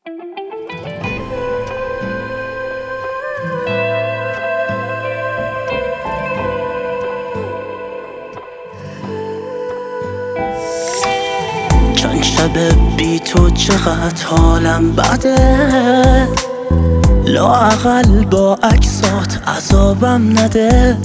چند شب بی تو چقدر حالم بده، لااقل با عکسات عذابم نده.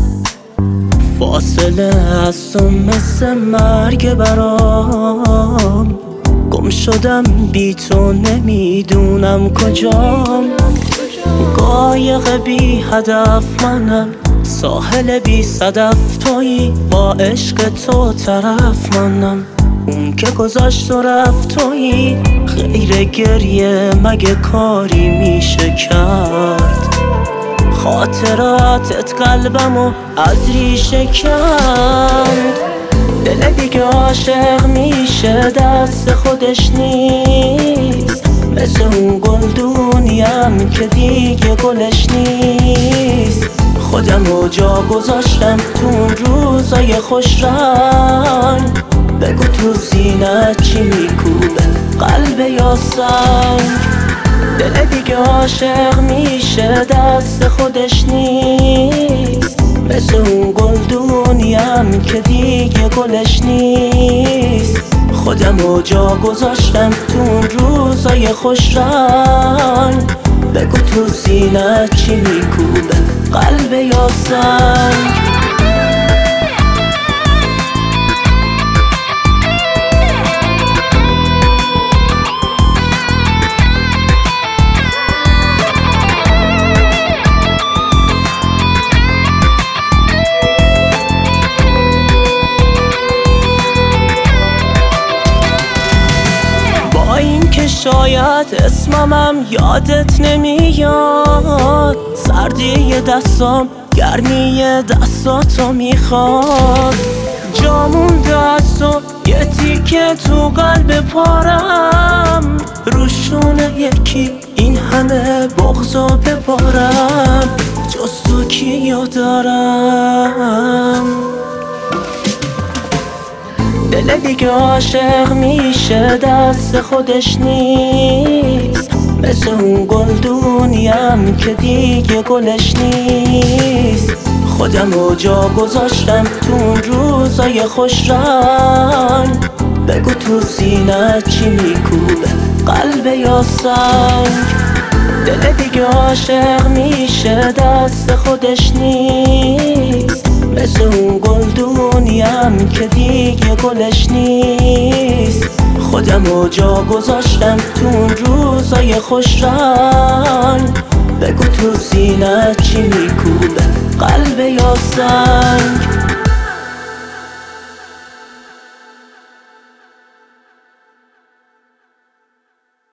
فاصله از تو مثل مرگ برام، گم شدم بی تو نمیدونم کجام. قایق بی هدف منم، ساحل بی صدف تویی، با عشق تو طرف منم، اون که گذاشت و رفت تویی. غیر گریه مگه کاری میشه کرد؟ خاطراتت قلبمو از ریشه کند. دل دیگه عاشق میشه دست خودش نیست، مثل اون گلدونیم که دیگه گلش نیست. خودمو جا گذاشتم تو اون روزای خوش رنگ، بگو تو سینه‌ت چی میکوبه، قلب یا سنگ؟ دل دیگه عاشق میشه دست خودش نیست، مثل اون گلدونیم که دیگه گلش نیست. خودمو جا گذاشتم تو اون روزای خوش رنگ، بگو تو سینه‌ت چی میکوبه، قلب یا سنگ؟ شاید اسممم یادت نمیاد، سردی دستام گرمی دستاتو میخواد. جامونده از تو یه تیکه تو قلب پارم، روشونه یکی این همه بغضو ببارم، جز تو کیو دارم؟ دل دیگه عاشق میشه دست خودش نیست، مثل اون گلدونیم که دیگه گلش نیست. خودمو جا گذاشتم تو اون روزای خوش رنگ، بگو تو سینه‌ت چی میکوبه، قلب یا سنگ؟ دل دیگه عاشق میشه دست خودش نیست، مثل اون گلدونیم که دیگه گلش نیست. خودمو جا گذاشتم تو اون روزای خوش رنگ، بگو تو سینه‌ت چی میکوبه، قلب یا سنگ؟